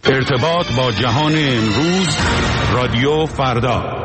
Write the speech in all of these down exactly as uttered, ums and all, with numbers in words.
ارتباط با جهان امروز، رادیو فردا.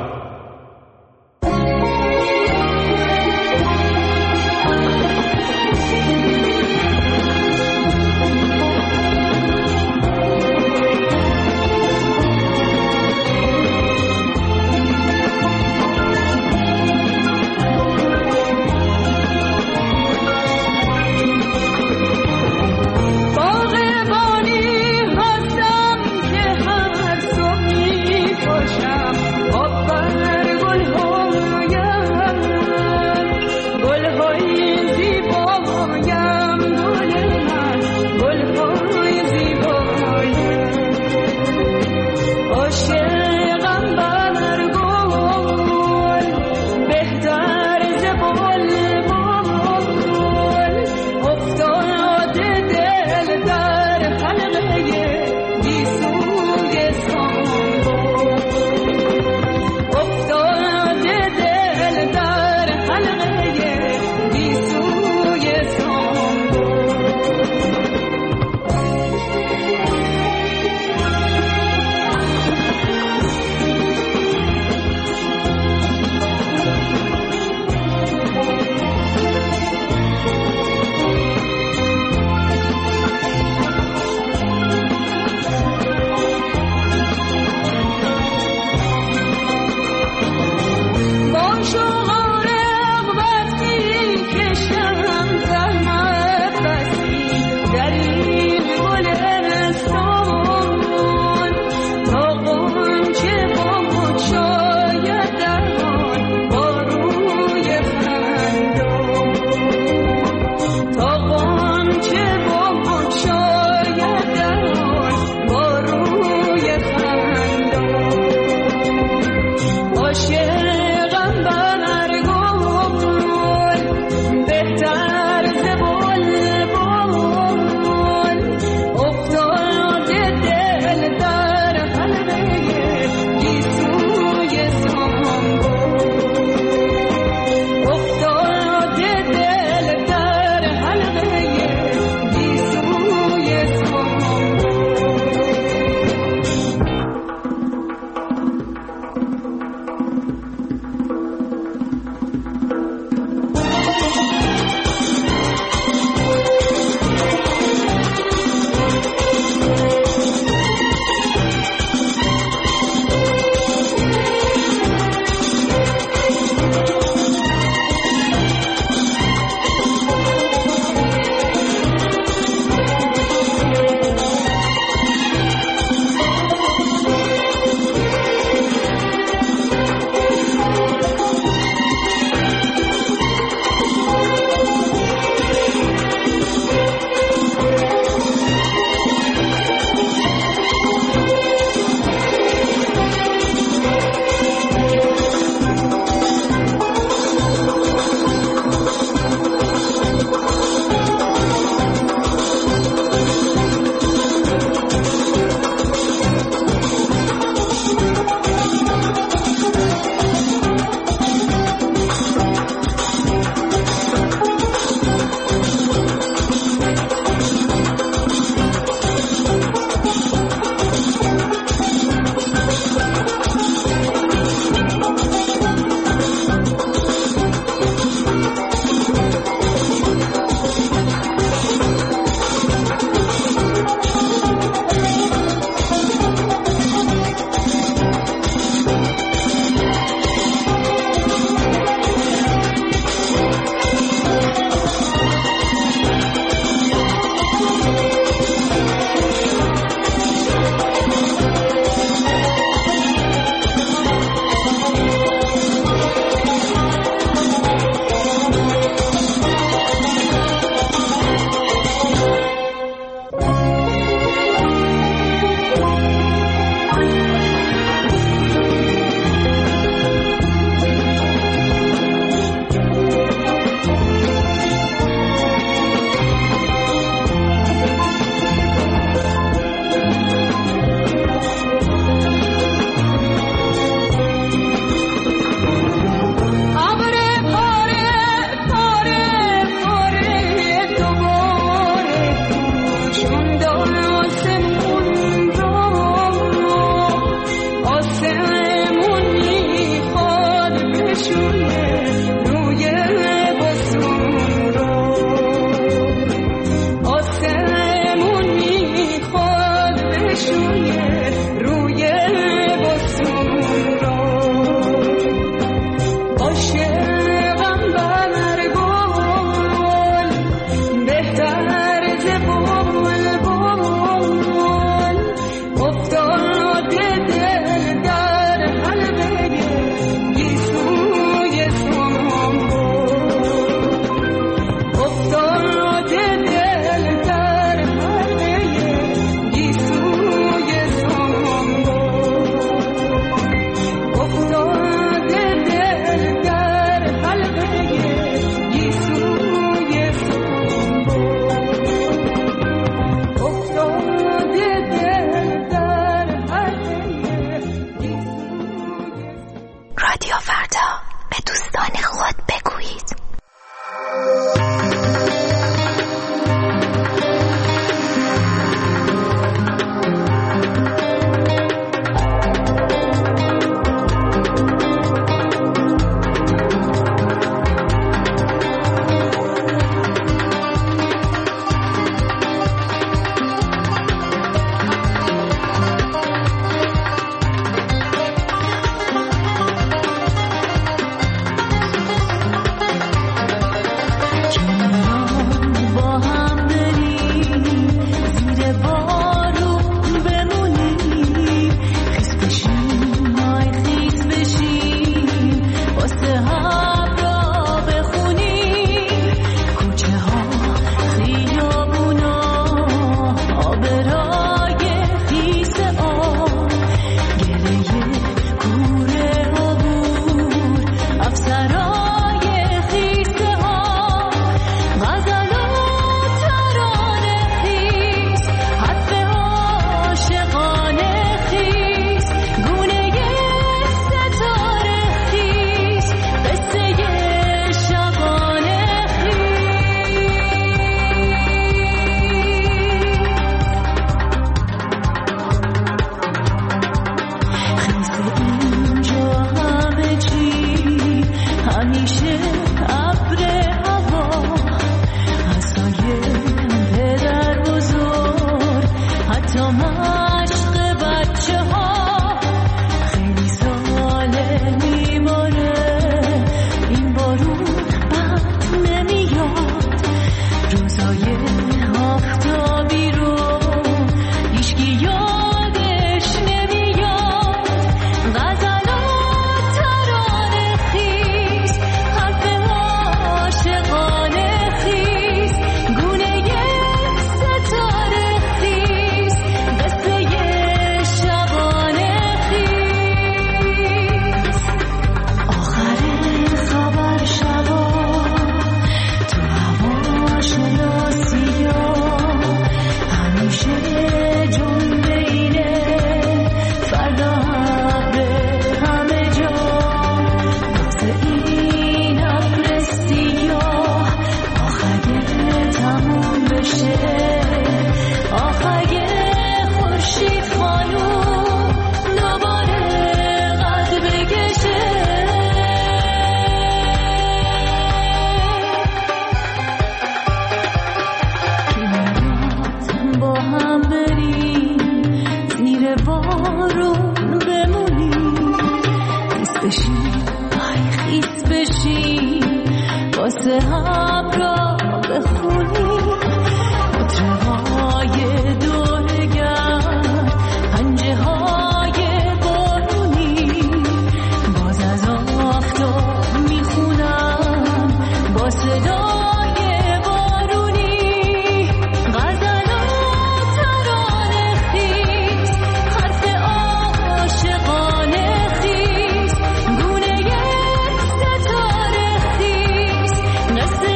Let's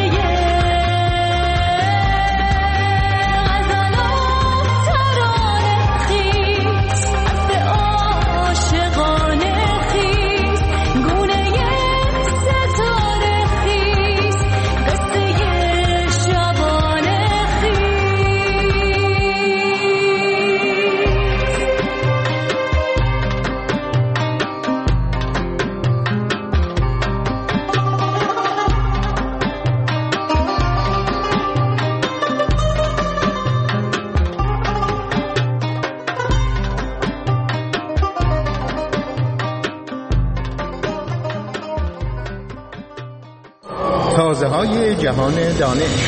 آوازه‌های جهان دانش.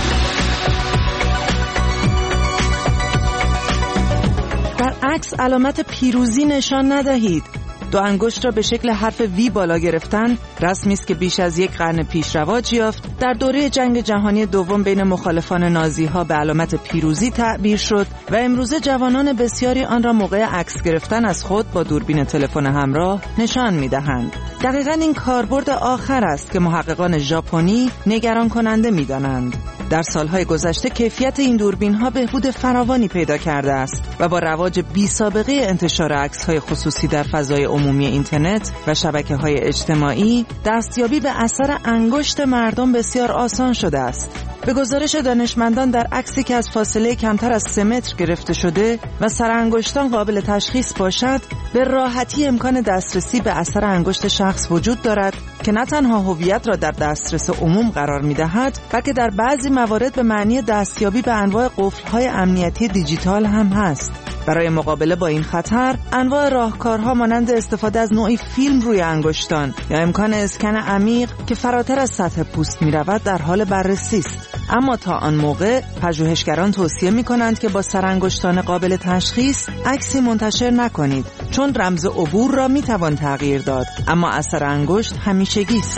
در عکس علامت پیروزی نشان ندهید. دو انگشت را به شکل حرف وی بالا گرفتن رسمی است که بیش از یک قرن پیش رواج یافت. در دوره جنگ جهانی دوم بین مخالفان نازی ها به علامت پیروزی تعبیر شد و امروزه جوانان بسیاری آن را موقع عکس گرفتن از خود با دوربین تلفن همراه نشان می‌دهند. دقیقاً این کاربرد آخر است که محققان ژاپنی نگران کننده می‌دانند. در سالهای گذشته کیفیت این دوربین‌ها بهبود فراوانی پیدا کرده است و با رواج بی سابقه انتشار عکس‌های خصوصی در فضای عمومی اینترنت و شبکه‌های اجتماعی، دستیابی به اثر انگشت مردم بسیار آسان شده است. به گزارش دانشمندان در عکسی که از فاصله کمتر از سه متر گرفته شده و سر انگشتان قابل تشخیص باشد، به راحتی امکان دسترسی به اثر انگشت شخص وجود دارد که نه تنها هویت را در دسترس عموم قرار می‌دهد، بلکه در بعضی موارد به معنی دستیابی به انواع قفل‌های امنیتی دیجیتال هم هست. برای مقابله با این خطر، انواع راهکارها مانند استفاده از نوعی فیلم روی انگشتان یا امکان اسکن عمیق که فراتر از سطح پوست می‌رود در حال بررسی است. اما تا آن موقع پژوهشگران توصیه می‌کنند که با سرانگشتان قابل تشخیص عکسی منتشر نکنید، چون رمز عبور را می‌توان تغییر داد، اما اثر انگشت همیشگی است.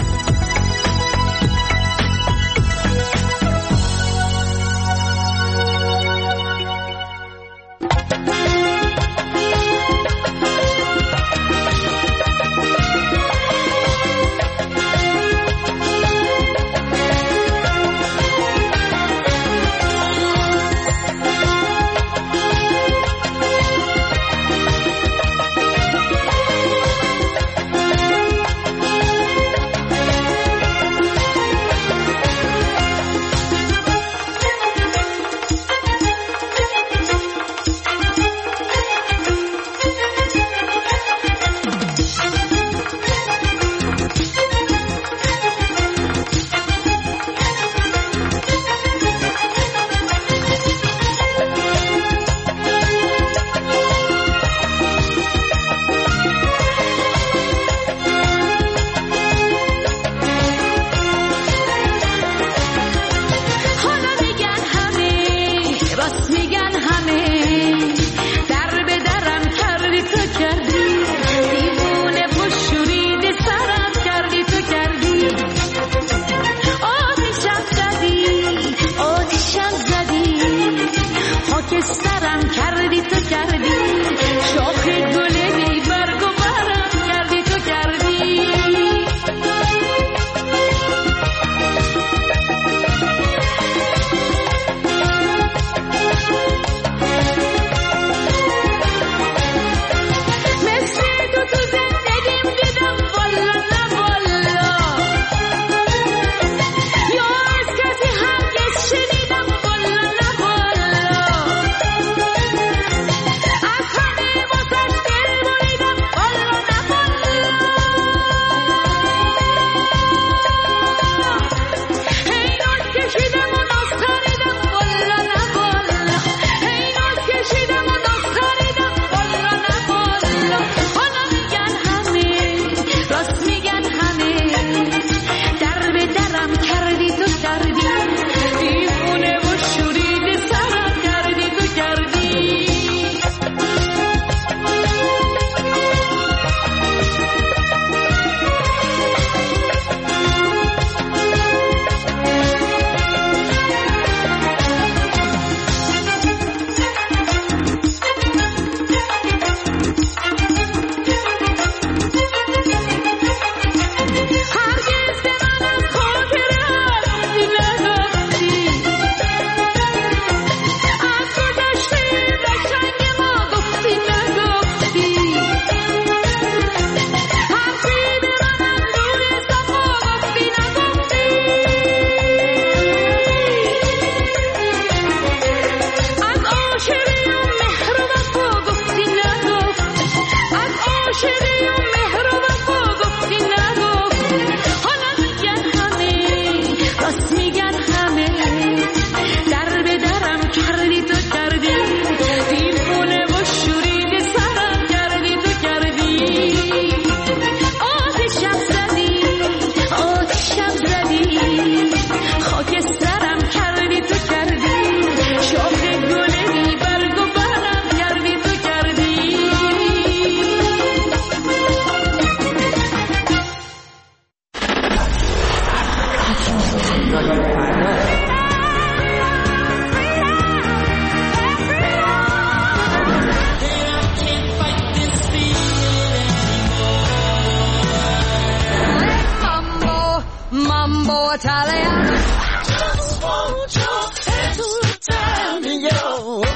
Italiano. Just want your hand to turn me on.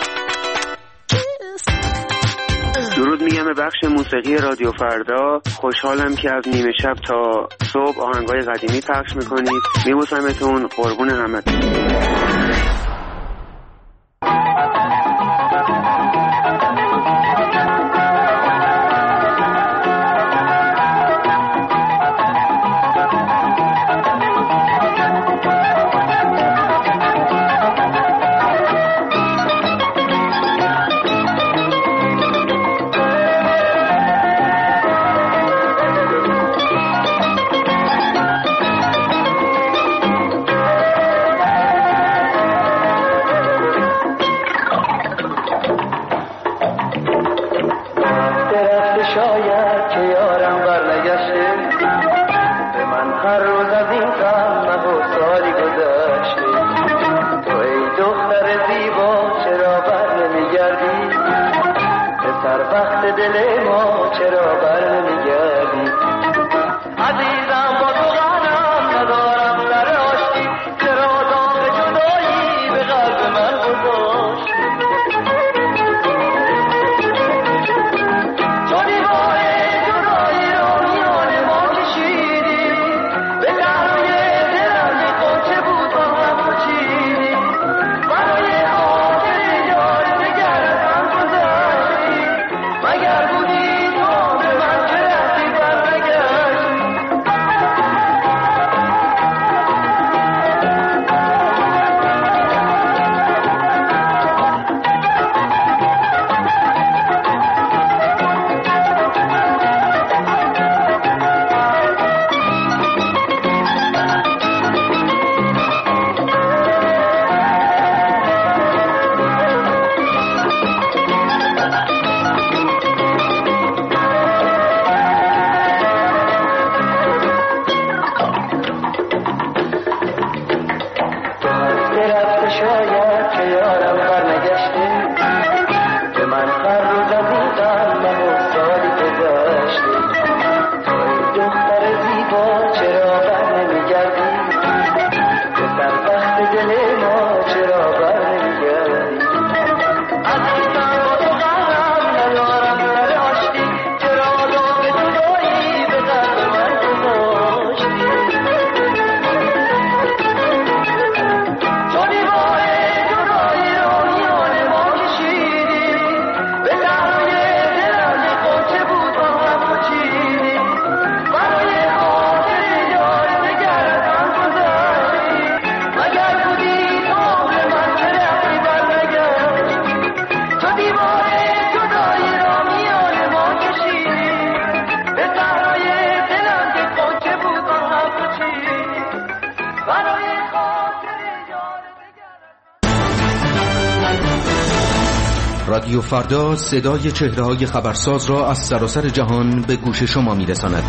درود میگم به بخش موسیقی رادیو فردا. خوشحالم که از نیمه شب تا صبح آهنگای قدیمی پخش میکنید. میبوسمتون، قربون همتون. رادیو فردا صدای چهره‌های خبرساز را از سراسر جهان به گوش شما می‌رساند.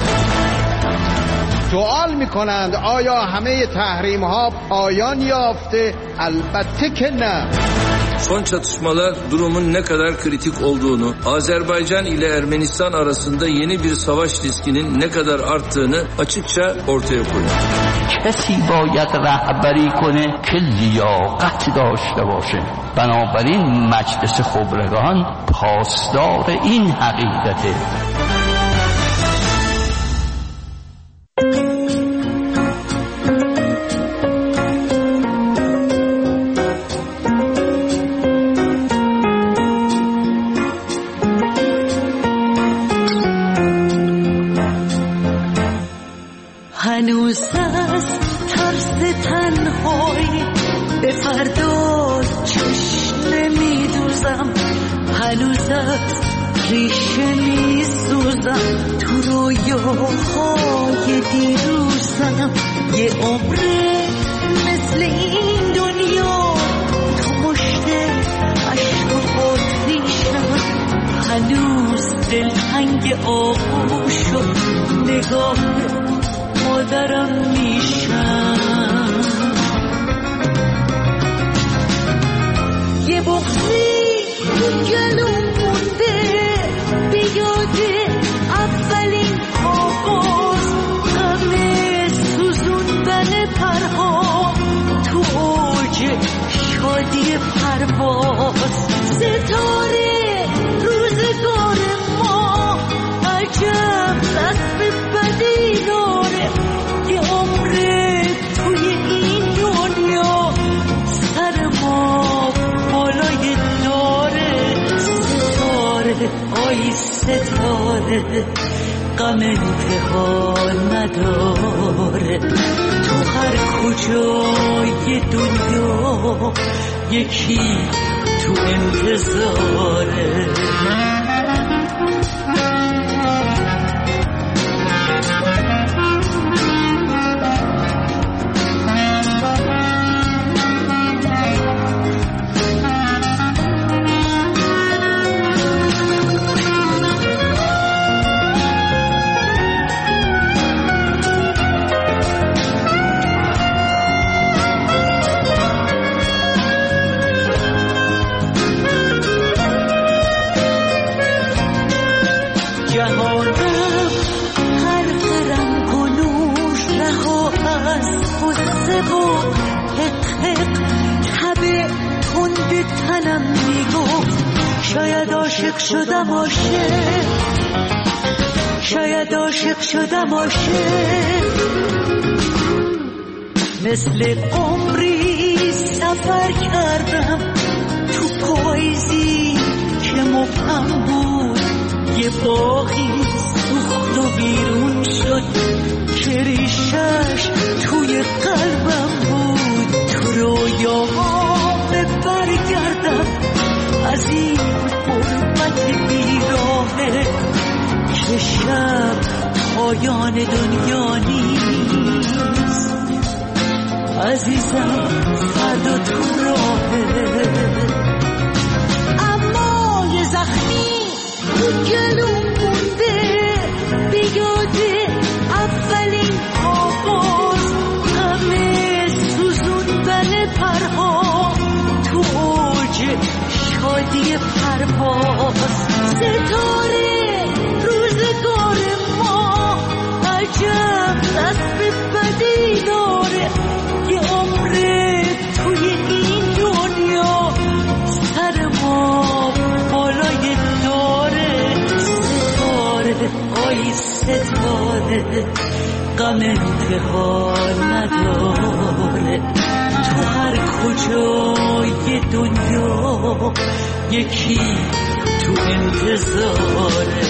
سوال می‌کنند آیا همه تحریم‌ها پایان yafte؟ البته که نه. Son çatışmalar durumun ne kadar kritik olduğunu, Azerbaycan ile Ermenistan arasında yeni bir savaş riskinin ne kadar arttığını açıkça ortaya koyuyor. کسی باید رهبری کنه که لیاقت داشته باشه. بنابراین مجلس خبرگان پاسدار این حقیقته. هنوز از ترس تنهایی به فردا چشم نمیدوزم، هنوز از ریشه میسوزم، تو رویاهای دیروزم. یه عمره مثل این دنیا تو مشت عشق و آتیشم، هنوز دلتنگ آغوش و نگاه مادرم میشم. یه بغضی گلوم مونده بیاده اولین آغاز، غم سوزوندن آی ستاره غم انتها نداره تو هر کجای دنیا یکی تو انتظاره تنم میگفت شاید عاشق شدم عاشق شاید عاشق شدم عاشق مثل عمری سفر کردم تو پاییزی که مبهم بود یه باغی سوخت و بیرون شد که ریشش توی قلبم بود تو رویاها برگردم از این غربت بیراهه که شب پایان دنیا نیست عزیزم فردا تو راهه اما یه زخمی تو گلوم مونده بیاده اولین آواز همه سوزوندن پرها شادی پرواز ستاره روزگار ما عجب دست بدی داره یه عمره توی این دنیا سر ما بالای داره ستاره آی ستاره غم انتها نداره تو هر کجای دنیا یکی تو انتظاره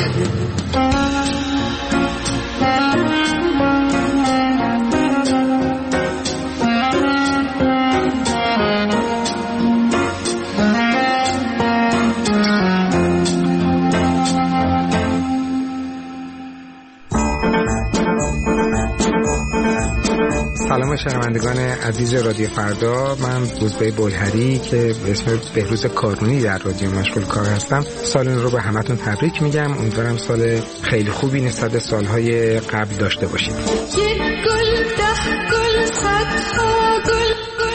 سلام شنوندگان عزیز رادیو فردا، من روزبه بلهری که به اسم بهروز کارونی در رادیو مشغول کار هستم سال رو به همتون تبریک میگم. امیدوارم سال خیلی خوبی نسبت به سالهای قبل داشته باشید. یک گل ده گل صدها گل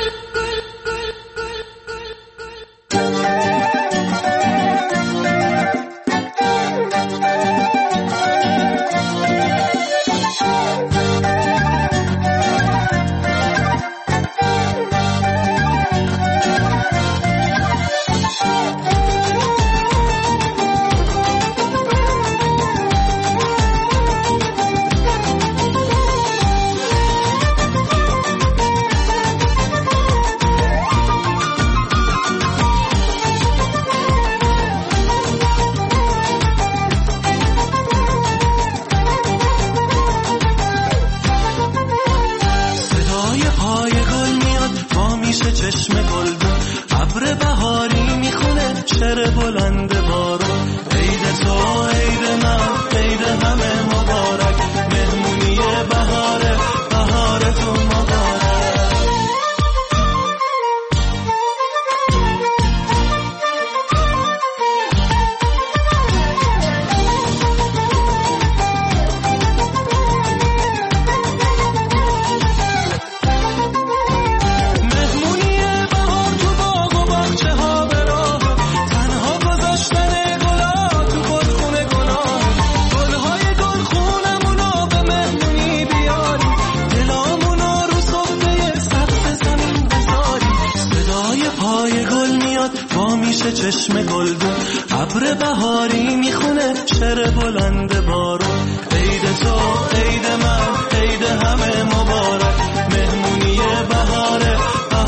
چشم گلدون ابر بهاری میخونه شعر بلند بارون عید تو عید من عید همه مبارک مهمونی بهاره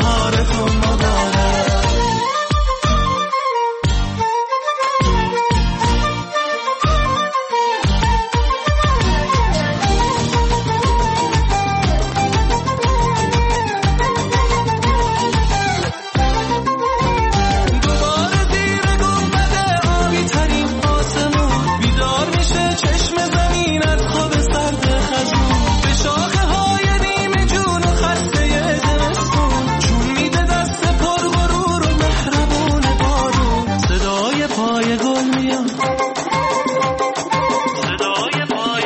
بهارتون مبارک پای گل میاد صدای پای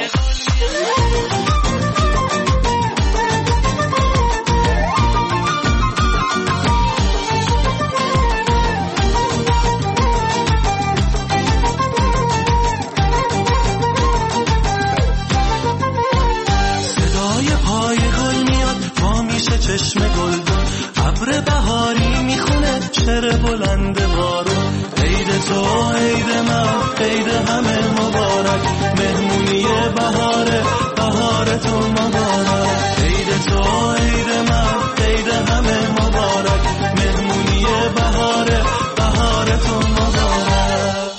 چشم گلدون ابر بهاری میخونه شعر بلند بارون عید تو عید من عید همه مبارک مهمونی بهاره بهار تو مبارک عید تو عید من عید همه مبارک مهمونی بهاره بهار تو مبارک.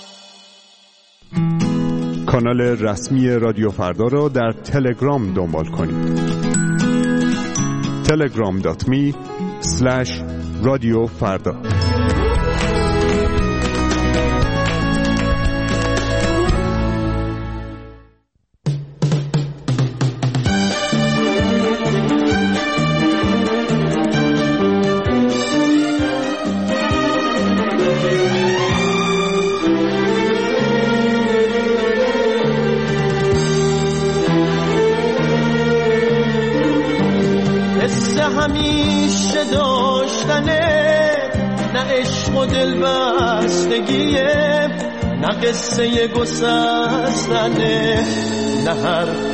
کانال رسمی رادیو فردا را در تلگرام دنبال کنید. تلگرام دات می اسلش رادیو فردا. همیشه داشتنه نه عشق و دل بستگیه نه قصه گسستنه نه حرف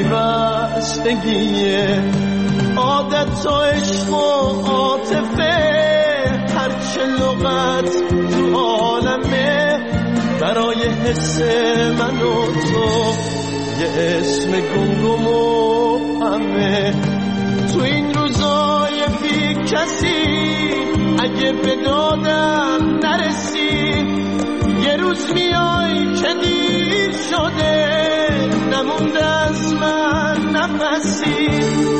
پیوستگیه عادت و عشق و عاطفه هرچه لغت تو عالمه برای حس من و تو یه اسم گمگم و همه تو این روزای بی کسی اگه به دادم نرسی یه روز میای که دیر شده نمونده از من نفسی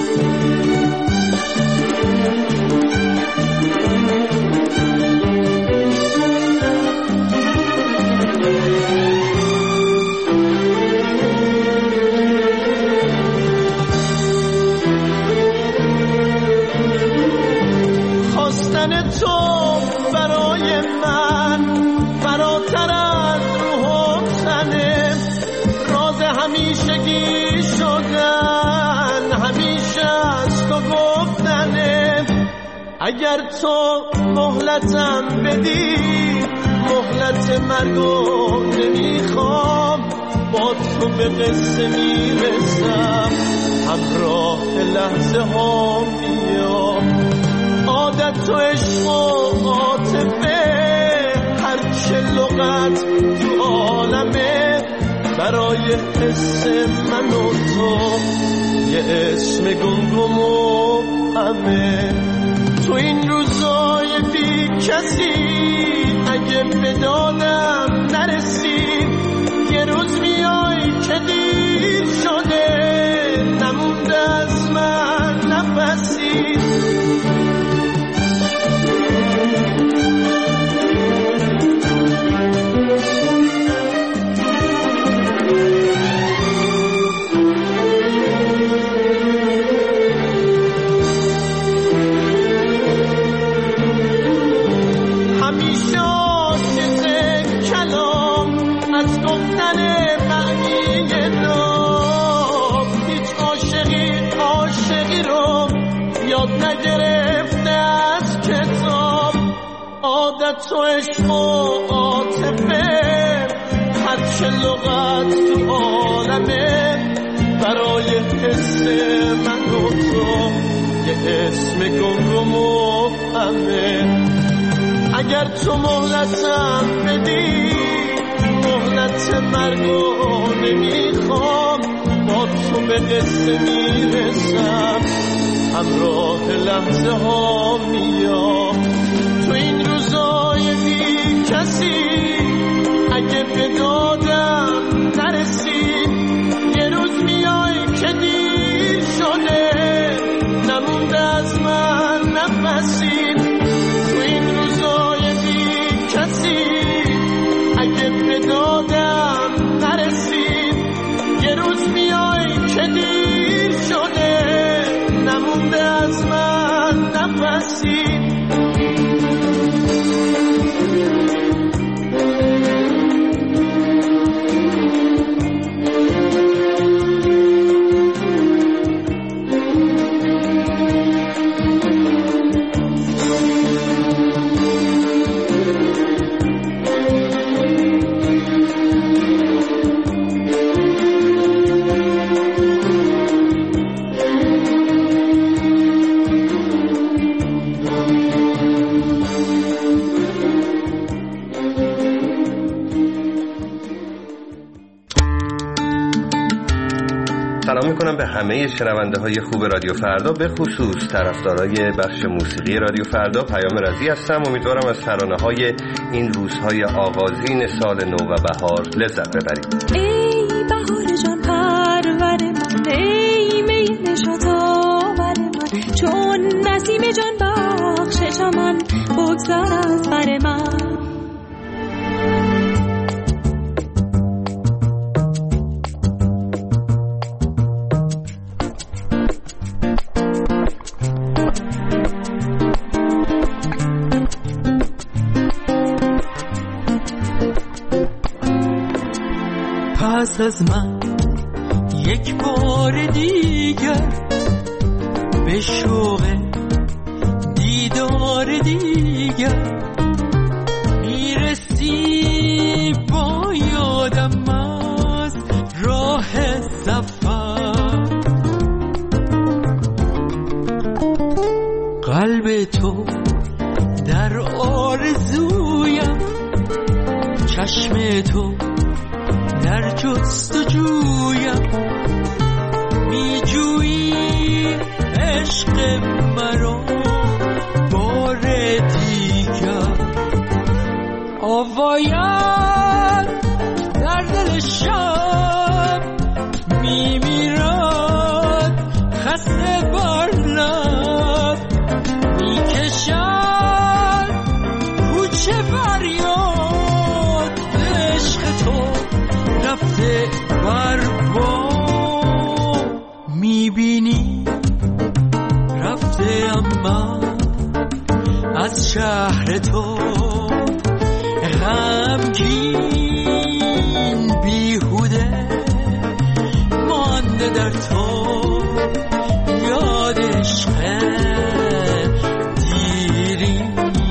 تو برای من فراتر از روح و تنه راز همیشگی شدن همیشه از تو گفتنه اگر تو مهلتم بدی مهلت مرگو نمیخوام با تو به قصه میرسم همراه لحظه ها میام عادت و عشق و عاطفه هرچه لغت تو عالمه برای حس من و تو یه اسم گمگم و همه تو این روزای بی کسی اگه به دادم نرسی یه روز میای که دیر شده نمونده از من نفسی نگرفته از کتاب عادت و عشق و عاطفه هرچه لغت تو عالمه برای حس من و تو یه اسم گمگم و همه اگر تو مهلتم بدی مهلت مرگو نمیخوام با تو به قصه میرسم همراه لحظه ها میام تو این روزای بی کسی اگه به دادم نرسی یه روز میای که دیر شده نمونده از من نفسی تو این روزای بی کسی اگه به دادم نرسی یه روز میای که دیر شده نمونده از من نفسی سلام میکنم به همه شنونده های خوب رادیو فردا، به خصوص طرفدارای بخش موسیقی رادیو فردا. پیام رضی هستم. امیدوارم از ترانه های این روزهای آغازین سال نو و بهار لذت ببرید. ای بهار جان پرور من، ای می نشاط آور من، چون نسیم جان بخش چمن بگذر از بر من. پس از من یک بار دیگر به شوق دیدار دیگر میرسی، با یادم از راه سفر. قلب تو در آرزویم، چشم تو در جستجویم، می جویی عشق مرا بار دیگر. آواید در دل شب می میرد، خسته بر لب می کشد کوچه فریاد. عشق تو رفته بر بام، میبینی رفته اما از شهر تو غمگین بیهوده مانده در تو یاد عشق دیری.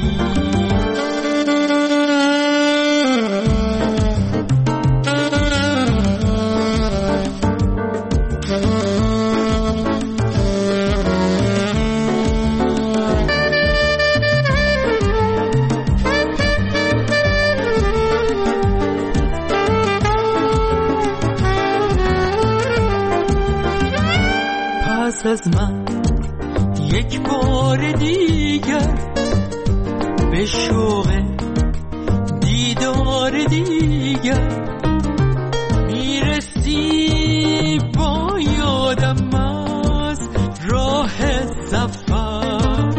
پس از من یک بار دیگر به شوق دیدار دیگر میرسی، با یادم از راه سفر.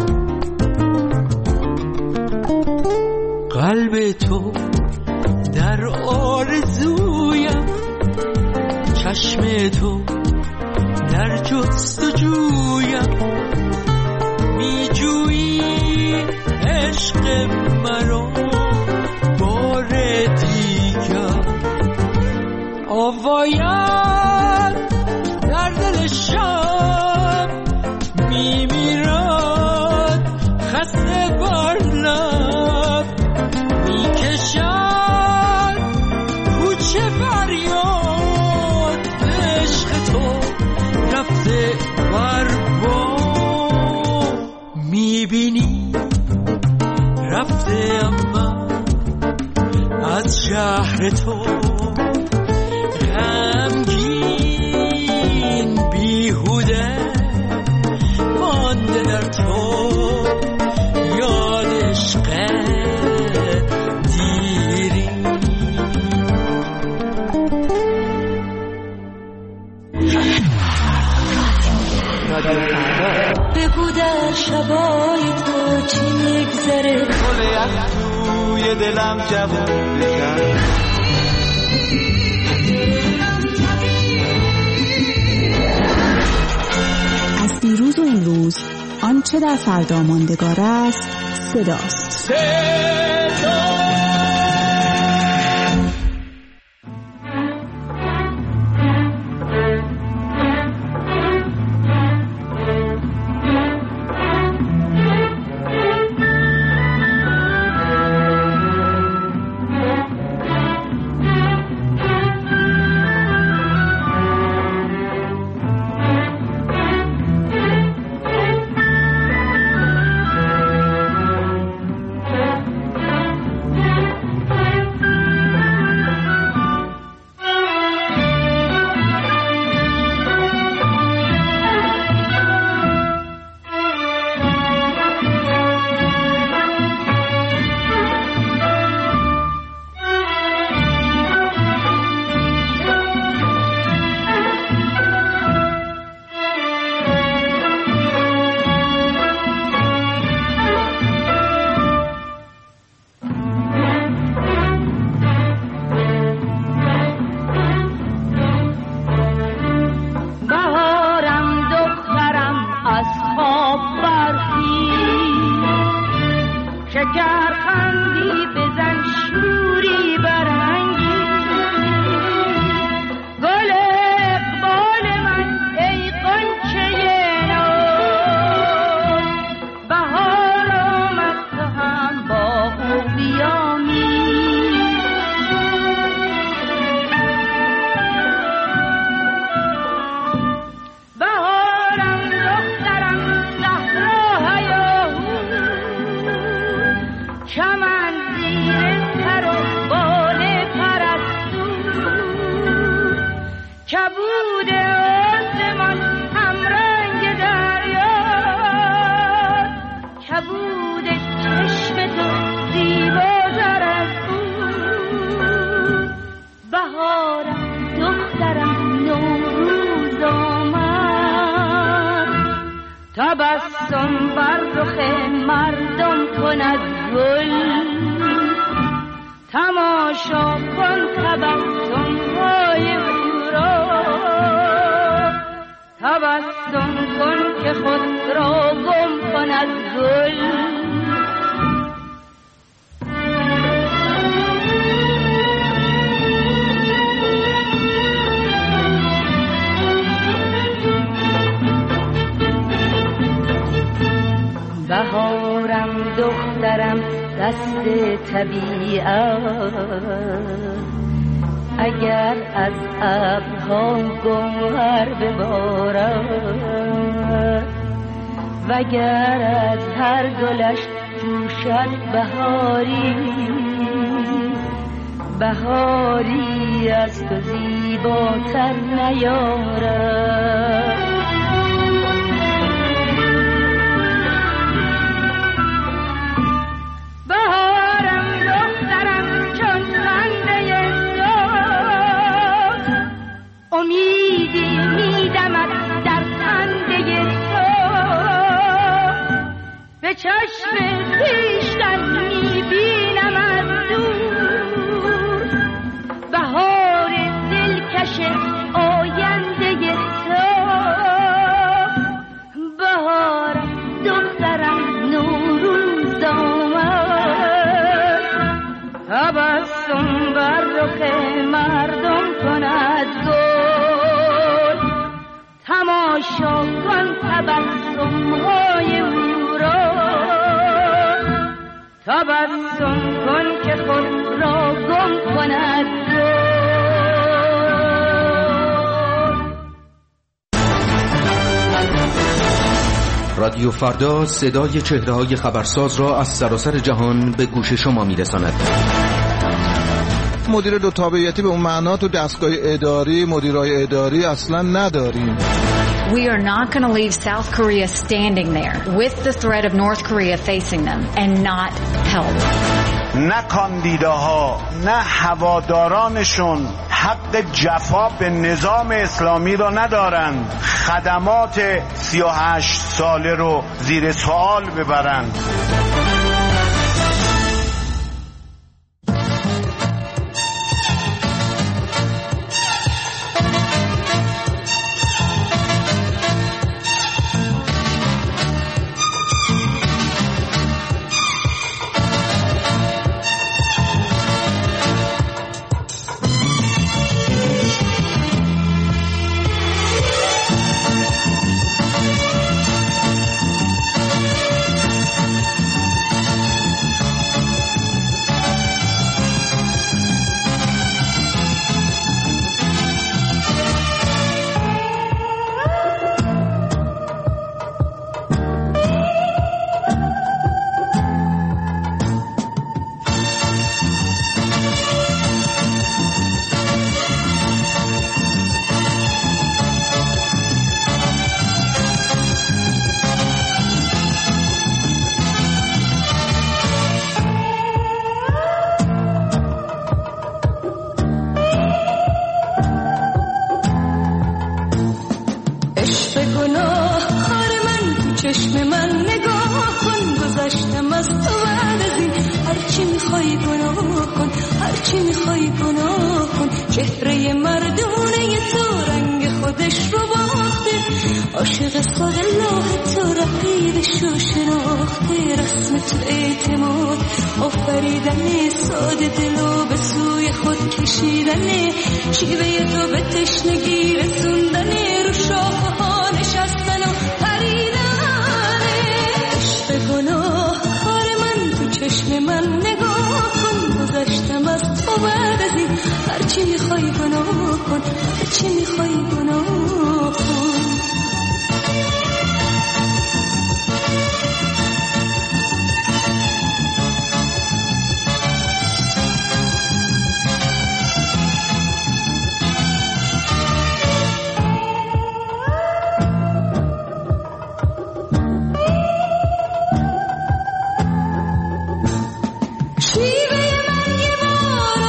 قلب تو در آرزویم، چشم تو در جستجویم، می جویی عشق مرا بار دیگر. آواید در دل شب می میرد، خسته بر لب می کشد کوچه فریاد. عشق تو رفته بر بام، میبینی رفته اما از شهر تو غمگین بیهوده مانده در تو یاد عشق دیری. بگو در شبای تو چی میگذره، گل از توی دلم جوون بزن. از دیروز و امروز آنچه در فردا ماندگار است صداست. صدا کن از گل، تماشا کن تبسم‌های او را، تبسم کن که خود را گم کن از گل. بهارم دخترم دست طبیعت، اگر از ابرها گوهر ببارد، وگر از هر گلش جوشد بهاری، بهاری از تو زیباتر نیارد. امیدی میدمد در خنده تو، به چشم خویشتن میبینم از دور، بهار دلکش آینده تو. بهارم دخترم نوروز آمد، تبسم بر رخ مردم کن از گل، تماشا کن تبسم‌های او را، تبسم کن که خود را گم کن از گل. رادیو فردا صدای چهره‌های خبرساز را از سراسر جهان به گوش شما می‌رساند. مدیر دو تابعیتی به اون معنا تو دستگاه اداری، مدیرای اداری اصلا نداریم. We are not going to leave South Korea standing there with the threat of North Korea facing them and not help. نه کاندیداها نه هوادارانشون حق جفا به نظام اسلامی را ندارند، خدمات سی و هشت ساله رو زیر سوال ببرند.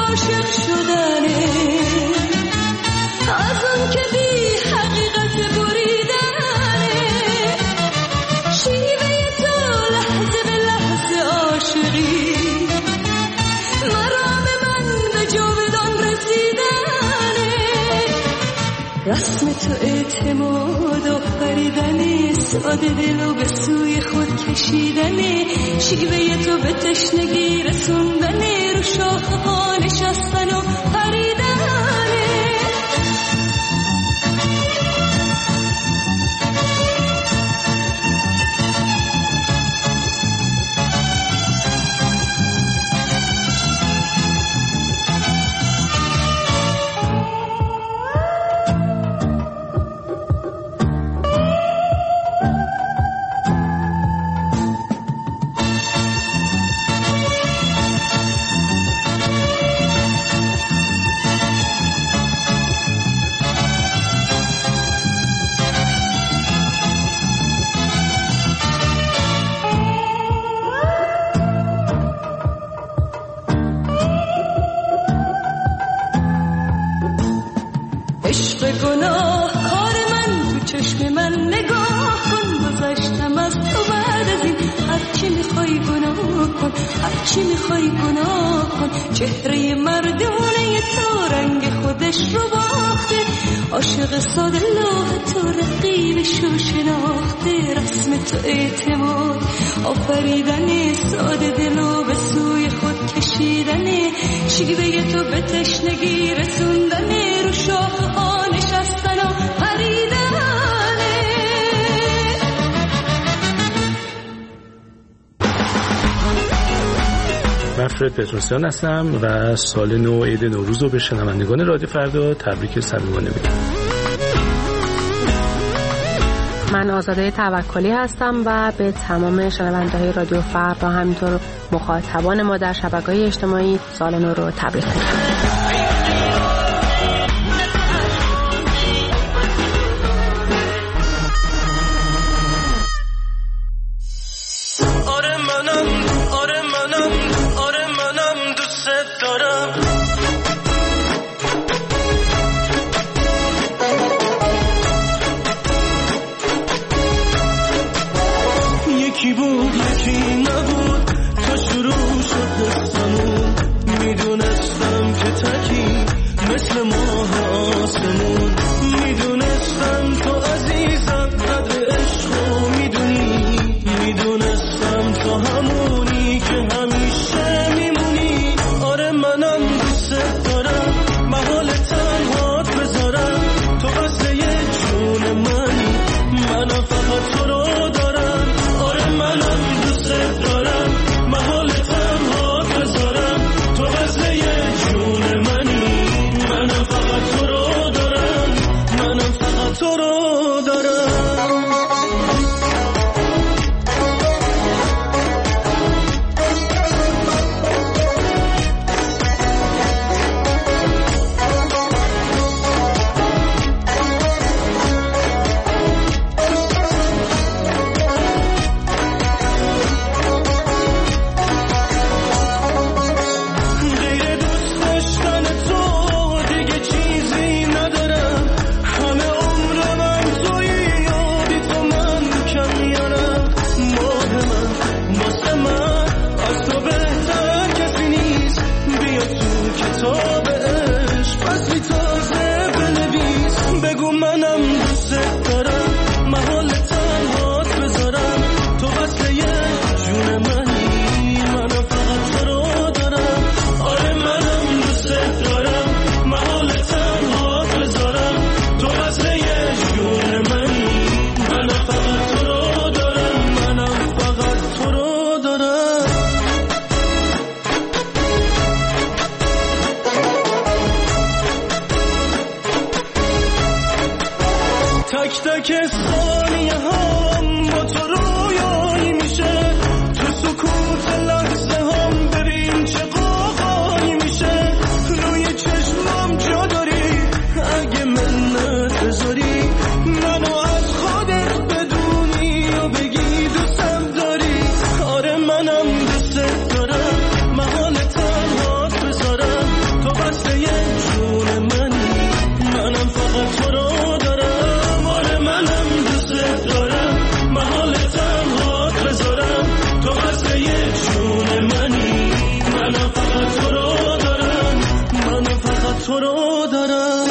از اون که بی حقیقت بود به جاودان رسیدنه. رسم تو اعتماد و پریدنه، ساده دل و به سوی خود کشیدنه، شیوه تو به تشنگی رسوندنه، رو شاخه ها نشستن و پریدنه. چی میخوای گناه کن، چهره مردونه تو رنگ خودش رو باخته، عاشق ساده لوح تو رقیبش رو شناخته. رسم تو اعتماد آفریدنه، ساده دلو به سوی خود کشیدنه، شیوه تو به تشنگی رسوندنه، رو شاخه ها نشستن و پریدنه. من فرد پتروسیان هستم و سال نو عید نوروز رو به شنوندگان رادیو فردا تبریک صمیمانه میگم. من آزاده توکلی هستم و به تمام شنونده‌های رادیو فردا همینطور مخاطبان ما در شبکه‌های اجتماعی سال نو رو تبریک میگم. تو رو دارم.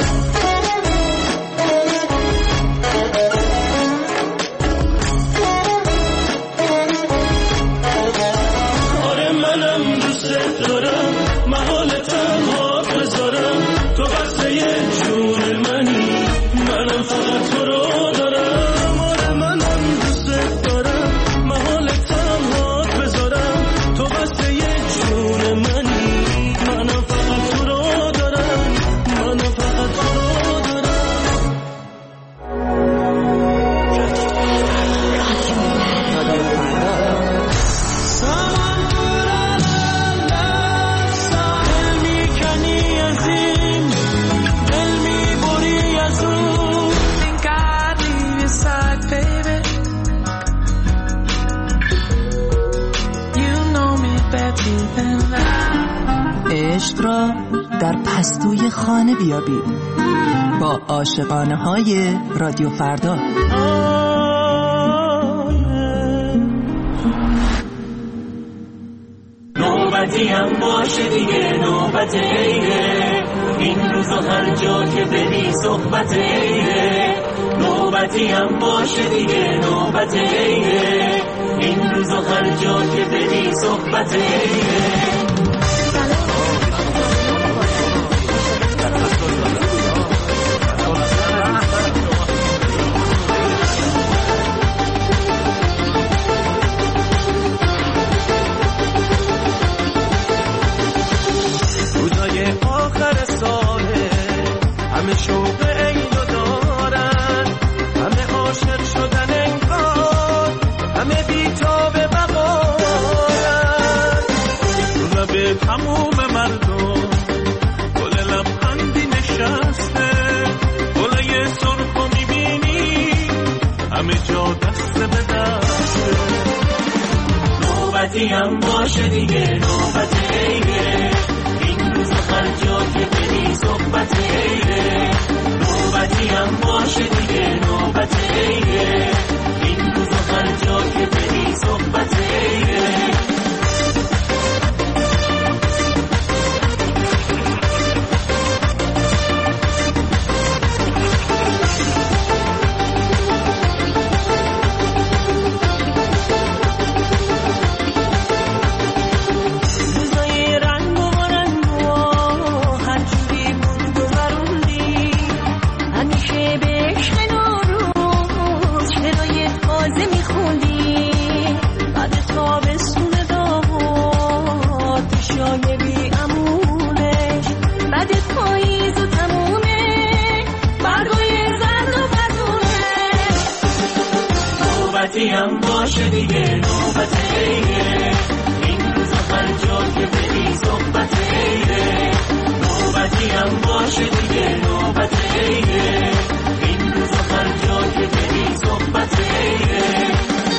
آره منم دوست دارم، محال تنها بذارم، تو بسته جون منی، منم فقط تو رو دارم. آره منم دوست دارم، محال تنها بذارم، تو بسته جون منی، منم فقط تو رو دارم، منم فقط تو رو دارم. ساحل میکنی از این، دل میبری از اون. Think I'd leave your side, baby. You know me better than that. عشق را در پستوی خانه بیابید با عاشقانه های رادیو فردا. نوبتی هم باشه دیگه، نوبت عیده، این روزا هر جا که بری صحبت عیده. نوبتی هم باشه دیگه، نوبت عیده، این روزا هر جا که بری صحبت عیده. آخر ساله همه شوق عیدو دارن، همه عاشق شدن انگار، همه بی‌تاب بقارن. رو لب تموم مردم گل لبخندی نشسته، گله سرخو میبینی همه جا دست به دسته. نوبتی هم باشه دیگه، نوبت عیده، هر جا که بری صحبت عیده. نوبتی هم باشه دیگه، نوبت عیده، این روزا هر جا که بری صحبت عیده. نوبتی هم باشه دیگه، نوبت عیده، این روزا هر جا که بری صحبت عیده. نوبتی هم باشه دیگه، نوبت عیده، این روزا هر جا که بری صحبت عیده.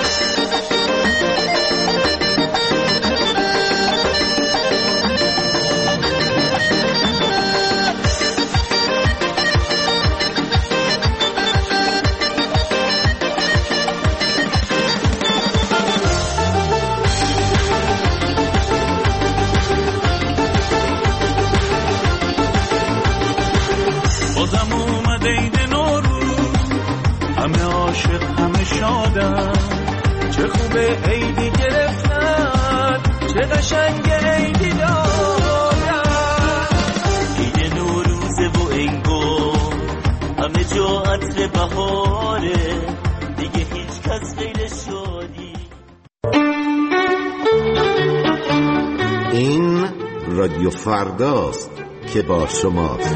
بازم اومده عید نوروز، همه عاشق همه شادن، چه خوبه عیدی گرفتن، چه قشنگ عیدی دادن. عید نوروزه و انگار همه جا عطر بهاره، دیگه هیچ کس غیر شادی. این رادیو فرداست که با شماست.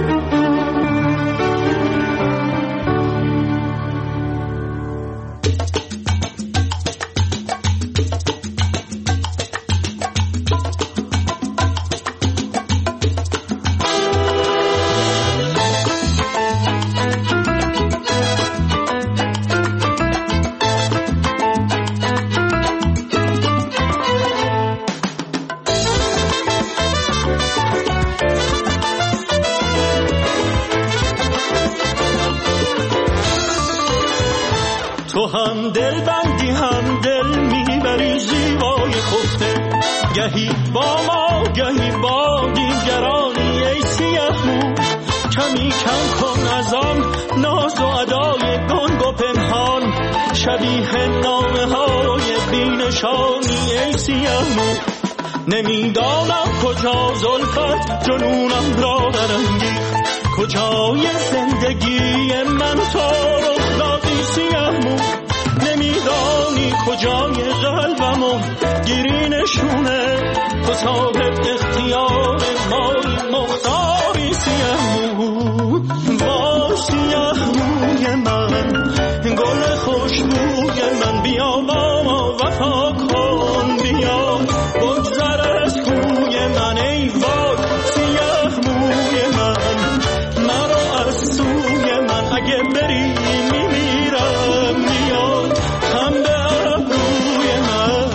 تو هم دل بندی هم دل میبری زیبای خفته، گهی با ما گهی با دیگرانی ای سیه مو، کمی کم کن از آن ناز و ادای گنگ و پنهان، شبیه نامه های بینشانی ای سیاه مو. نمیدانم کجا زلفت جنونم را برانگیخت، کجای زندگی من تو رخ دادی سیاه مو. نمیدانی کجای قلبم و گیری نشونه، تو صاحب اختیار مایی مختاری سیاه مو. با سیاه موی من گل خوشبوی من، بیا با ما وفا کن، بیا بگذر از کوی من ای وای سیاه موی من. مرا از سوی من اگه بری میمیرم، بیا هم به ابروی من.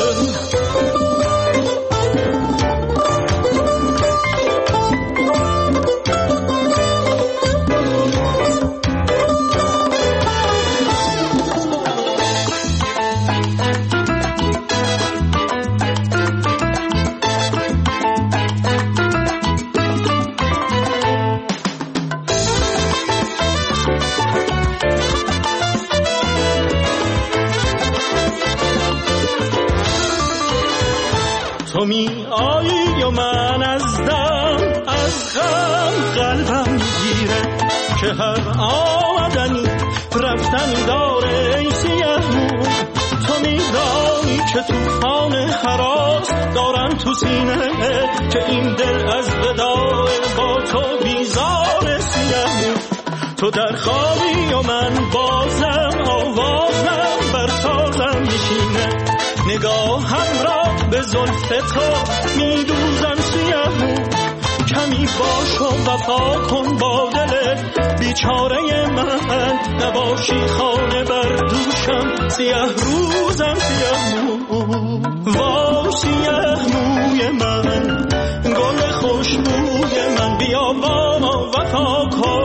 تو می آیی و من از دم از غم قلبم میگیره، که هر آمدنی رفتنی داره ای سیاه مو. تو میدانی که توفان هراس دارم تو سینه، که این دل از وداع با تو بیزار سیاه مو. تو در خوابی و من بازم آوازم بر تازم میشینه، نگاهم را به زلف تو میدوزم سیاه مو. کمی باش و وفا کن با دل بیچاره من، نباشی خانه بر دوشم سیاه روزم سیاه مو. وا سیاه موی من گل خوشبوی من، بیا با ما وفا کن،